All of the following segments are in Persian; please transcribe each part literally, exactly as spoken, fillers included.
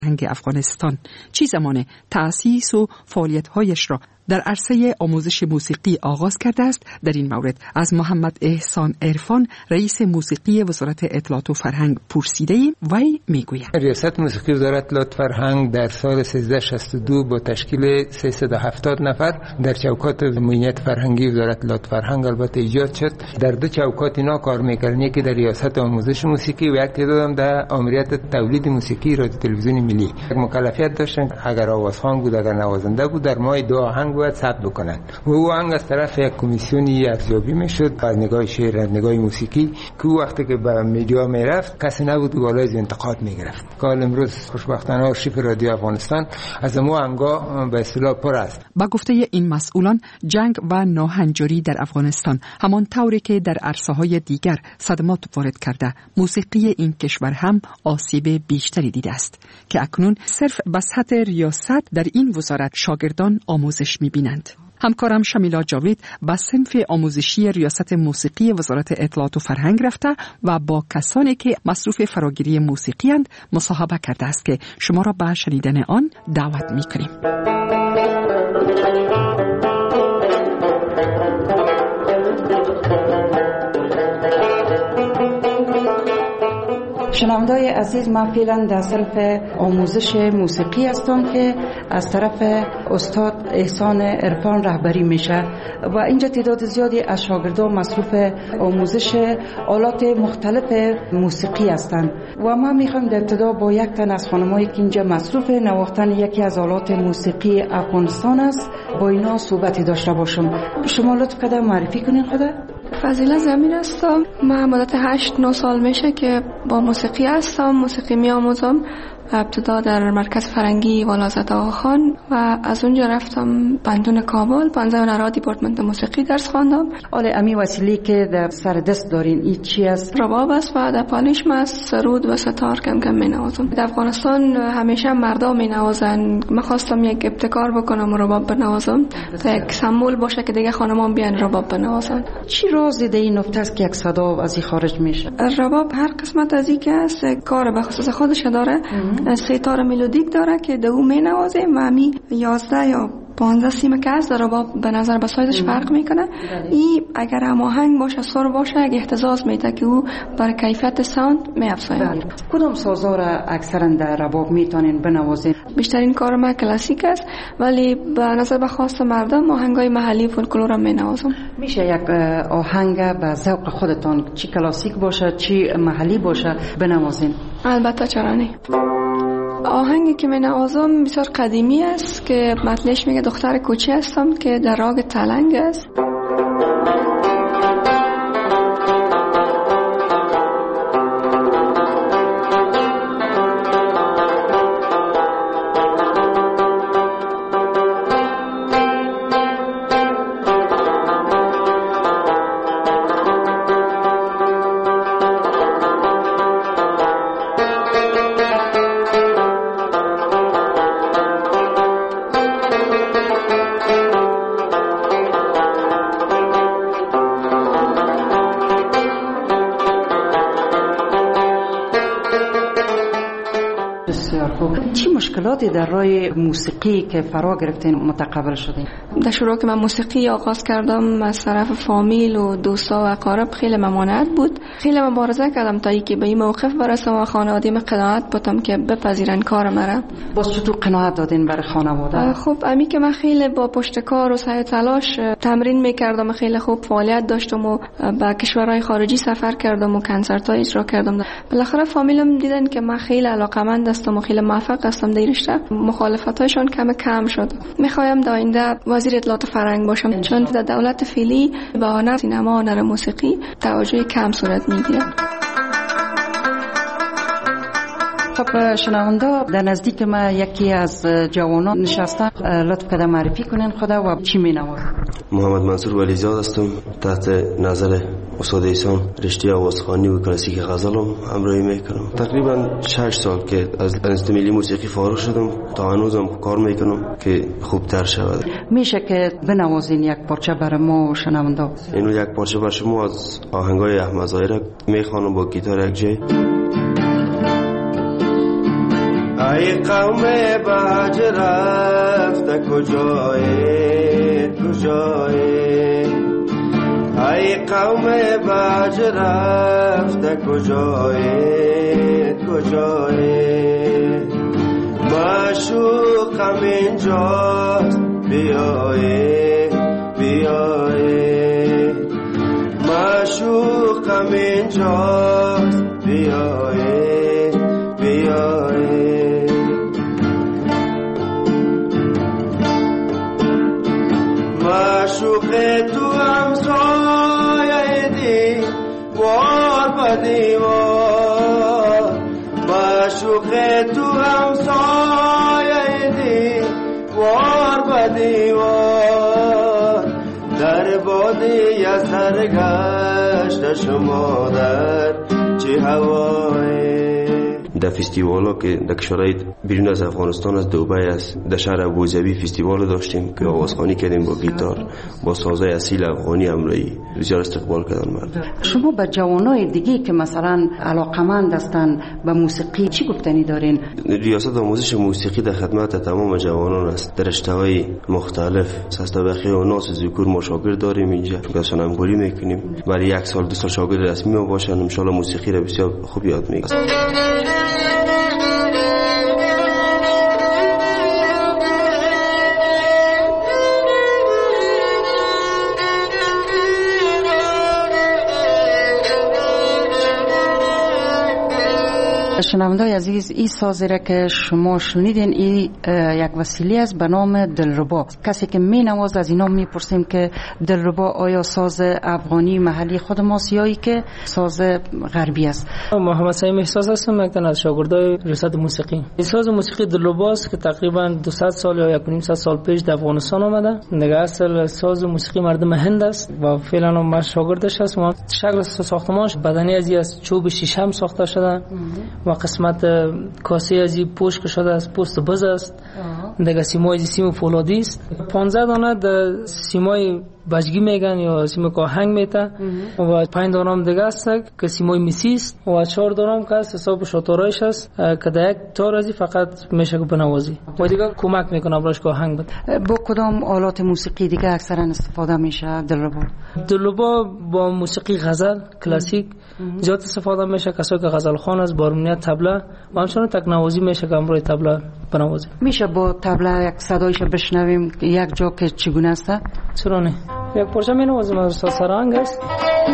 فرهنگ افغانستان چی زمان تأسیس و فعالیت‌هایش را در عرصه آموزش موسیقی آغاز کرده است. در این مورد از محمد احسان عرفان رئیس موسیقی وزارت اطلاعات و فرهنگ پرسیده‌ایم. وی میگوید ریاست موسیقی وزارت اطلاعات و فرهنگ در سال سیزده شصت و دو با تشکیل سیصد و هفتاد نفر در چوکات معینیت فرهنگی وزارت اطلاعات و فرهنگ البته ایجاد شد. در دو چوکات اینا کار می‌کردن، یکی در ریاست آموزش موسیقی و یکی دادم در آمریت تولید موسیقی رادیو تلویزیون ملی. مکلفیت داشتن اگر آوازخوان بود اگر نوازنده بود در ماه دو آهنگ باید ثبت بکنن و او آهنگ از طرف یک کمیسیونی ارزیابی میشد از نگاه شعر، از نگاه موسیقی که وقتی که به میدیا میرفت کسی نبود که بالای از انتقاد میگرفت. حال امروز خوشبختانه آرشیو رادیو افغانستان از مو آهنگا به اصطلاح پر است. با گفته این مسئولان جنگ و ناهنجاری در افغانستان همان طوری که در عرصه‌های دیگر صدمات وارد کرده، موسیقی این کشور هم آسیب بیشتری دیده است که اکنون صرف به سطح ریاست در این وزارت شاگردان آموزش می‌بینند. همکارم شمیلا جاوید به صنف آموزشی ریاست موسیقی وزارت اطلاعات و فرهنگ رفته و با کسانی که مصروف فراگیری موسیقی اند مصاحبه کرده است که شما را به شنیدن آن دعوت می‌کنیم. شنوندای عزیز، من فعلا در صنف آموزش موسیقی هستم که از طرف استاد احسان عرفان رهبری میشه و اینجا تعداد زیادی از شاگردان مصروف آموزش آلات مختلف موسیقی هستند و من میخوام در ابتدا با یک تن از خانمایی که اینجا مصروف نواختن یکی از آلات موسیقی افغانستان است با اینا صحبتی داشته باشم. شما لطف کنید معرفی کنین خدا. فضیله زمین هستم. من مدت هشت نه سال میشه که با موسیقی هستم، موسیقی میآموزم. ابتدا در مرکز فرنگی والازد آقاخان و از اونجا رفتم بندون کابل، پانزده هنرها دیپارتمنت موسیقی درس خواندم. آله امی وسیله که در سر دست دارین این چی است؟ رباب است و در پالیش است، سرود و ستار کم کم می نوازم. در افغانستان همیشه مردا می نوازن. من خواستم یک ابتکار بکنم و رباب بنوازم تا یک سمبل باشه که دیگه خانمان بیان رباب بنوازن. چی رازی در این نکته است که یک صدا از این خارج میشه؟ رباب هر قسمت از این که است کار به خصوص خودش داره. ستاره ملودیک داره که دو می نوازه و همی یازده یا پانزده سیمه که از در رباب به نظر به سایزش فرق میکنه. این اگر هماهنگ باشه، سر باشه، اگه احتزاز میده که او برای کیفیت ساوند میافزاید. کدام سازا را اکثرا در رباب میتونین بنوازین؟ بیشترین کار ما کلاسیک است ولی به نظر به خواست مردم آهنگای محلی فولکلور می نوازم. میشه یک آهنگ به ذوق خودتان چی کلاسیک باشه چی محلی باشه بنوازین؟ البته چرا نه. آهنگی که می نوازم بسیار قدیمی است که متنش میگه دختر کوچه هستم که در راگ تلنگ است. چی مشکلاتی در راه موسیقی که فرا گرفتین متقبل شدین؟ در شروع که من موسیقی آغاز کردم از طرف فامیل و دوستا و اقارب خیلی ممانعت بود. خیلی مبارزه کردم تا اینکه به این موقف برسم و خانواده‌ام قناعت بودم که بپذیرن کار مرا. باز چطور قناعت دادین برای خانواده؟ خب امی که من خیلی با پشت کار و سعی تلاش تمرین میکردم، خیلی خوب فعالیت داشتم و به کشورهای خارجی سفر کردم و کنسرت‌ها اجرا کردم. بالاخره فامیلم دیدن که من خیلی علاقه‌مند هستم و خیلی موفق هستم در رشته. مخالفتاشون کم کم شد. میخوایم در آینده وزیر اطلاعات فرهنگ باشم چون در دولت فعلی به هنر سینما و هنر موسیقی توجه کم صورت میگیره. خب شنونده در نزدیک ما یکی از جوانان نشستن، لطف کنید معرفی کنین خدا و چی می‌نوازن؟ محمد منصور ولیزاد هستم. تحت نظر استاد احسان رشته آوازخوانی و کلاسیک غزلم همراهی میکنم. تقریبا شش سال که از انستیتوت ملی موسیقی فارغ شدم تا هنوزم کار میکنم که خوبتر شود. میشه که بنوازین یک پارچه برای ما شنونده؟ اینو یک پارچه برای شما از آهنگای احمد ظاهر میخوانم با گیتار یک جای. ای قوم بهج رفته کجایی کجایی ای قوم بهج رفته کجایی کجایی معشوقم اینجاست بیایی بیایی معشوقم اینجاست بیایی بیایی معشوق تو همسایه دی وار بدیوار معشوق تو همسایه دی وار بدیوار در بادی از سرگشت شما در چه هوایی در فستیوالا که در کشورهای بیرون از افغانستان از دوبای است در شهر ابوظبی فستیوال داشتیم که آوازخوانی کردیم با گیتار با سازهای اصیل افغانی امرویی بسیار استقبال کردن مرد. شما به جوانای دیگه که مثلا علاقمند هستن به موسیقی چی گفتنی دارین؟ ریاست آموزش موسیقی در خدمت تمام جوانان است در رشته‌های مختلف سستبخی و ناس ذکور ما شاگرد داریم اینجا که سنمگولی میکنیم ولی یک سال دو سال شاگرد رسمی ما باشن ان شاء الله موسیقی را بسیار خوب یاد میگیرن. شنوندای عزیز این سازی را که شما شنیدین این یک وسیله است به نام دلربا. کسی که می نوازه از اینا می پرسیم که دلربا آیا ساز افغانی محلی خود ماست یا ای که ساز غربی است؟ محمد سعیم احساس هستم یک تن از شاگردای ریاست موسیقی. این ساز موسیقی دلربا است که تقریبا دویست سال یا یک و نیم سال پیش در افغانستان آمده. دیگه اصل ساز موسیقی مردم هند است و فعلا ما شاگردش هست. ما شکل ساختمانش بدنی از از چوب شیشم ساخته شده و قسمت کاسه از این پشت شده از پوست بز است. دیگه سیمای سیم فولادی است. پانزده دانه در سیمای بجگی میگن یا سیمای کاهنگ میته و پنج دانه هم دیگه است که سیمای میسی است و چهار دانه هم که است حساب شاتورایش است که در یک تار ازی فقط میشه که بنوازی و دیگه کمک میکنه براش کاهنگ بده. با کدام آلات موسیقی دیگه اکثرا استفاده میشه دلربا؟ دلربا با موسیقی غزل کلاسیک زیاد استفاده میشه. کسایی که غزل خوان است با هارمونی طبله و همچنین تکنوازی میشه که امروی طبله بنوازه. میشه با طبله یک صدایش بشنویم یک جا که چگونه است؟ چرا نه؟ یک پارچه مینوازیم از سرانگ است.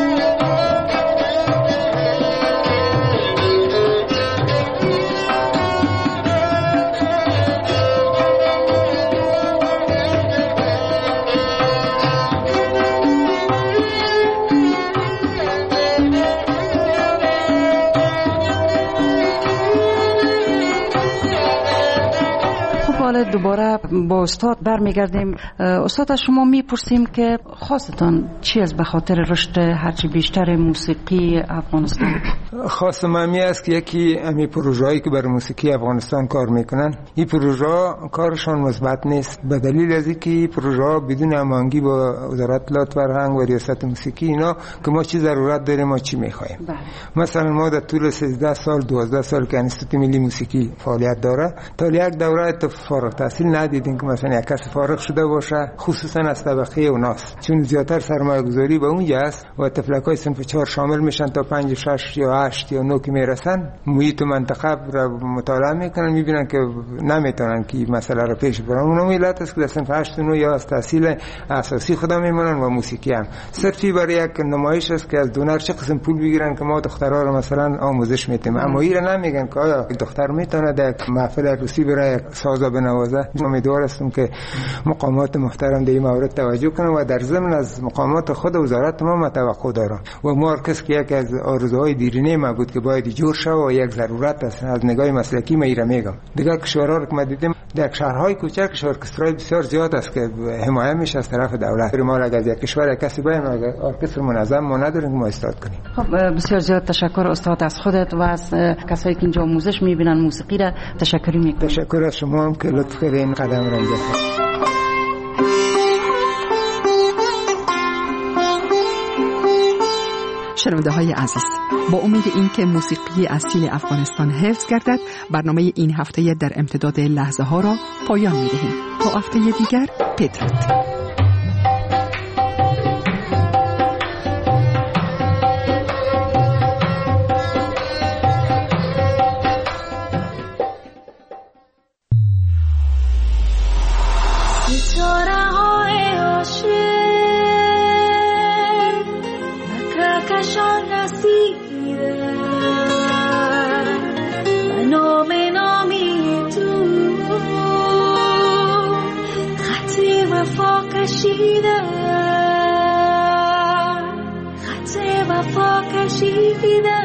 دوباره با استاد برمیگردیم. استاد از شما میپرسیم که خواستان چی است به خاطر رشد هرچی بیشتر موسیقی افغانستان؟ خواست ممی است که یکی امی پروژه‌ای که برای موسیقی افغانستان کار میکنن این پروژه کارشان مثبت نیست به دلیل از اینکه پروژه بدون هماهنگی با وزارت اطلاعات فرهنگ و ریاست موسیقی اینا که ما چی ضرورت داریم ما چی میخوایم. مثلا ما در طول سیزده سال دوازده سال که انستیتوت ملی موسیقی فعالیت داره تا یک دوره فارغ التحصیل ندیدیم که مثلا یک کس فارغ شده باشه خصوصا از طبقه اوناست چون زیادتر سرمایه گذاری به اونجا است و تفلکای صنف چهار شامل میشن تا پنج شش یا هشت یا نه که میرسن محیط منطقه را مطالعه میکنن میبینن که نمیتونن که مسئله را پیش ببرن. اون ملت است که در صنف هشت و نه یا از تحصیل اساسی خدا میمونن و موسیقی هم صرفی برای یک نمایش است که از دونر چه قسم پول بگیرن که ما دخترها رو مثلا آموزش میدیم اما اینا نمیگن که آیا دختر میتونه در محفل عروسی برای سازا بنوازه. امیدوار هستم که مقامات محترم در این مورد توجه کنن و در ضمن از مقامات خود وزارت ما توقع دارم و ما کس که یک از آرزوهای دیرینه ما بود که باید جور شه و یک ضرورت است از نگاه مسلکی ما ایره میگم. دیگه کشورها رو که ما دیدیم در شهرهای کوچک ارکسترای بسیار زیاد است که حمایت میشه از طرف دولت. ما از یک کشور کسی باید ارکستر منظم ما نداریم ما استاد کنیم. خب بسیار زیاد تشکر استاد از خودت و از کسایی که اینجا آموزش میبینن موسیقی را تشکر میکنم. تشکر از شما هم که لطف کردین قدم را انداختید. شنونده های عزیز، با امید اینکه موسیقی اصیل افغانستان حفظ گردد، برنامه این هفته در امتداد لحظه ها را پایان می دهیم. تا هفته دیگر، بدرود. خط وفا کشیده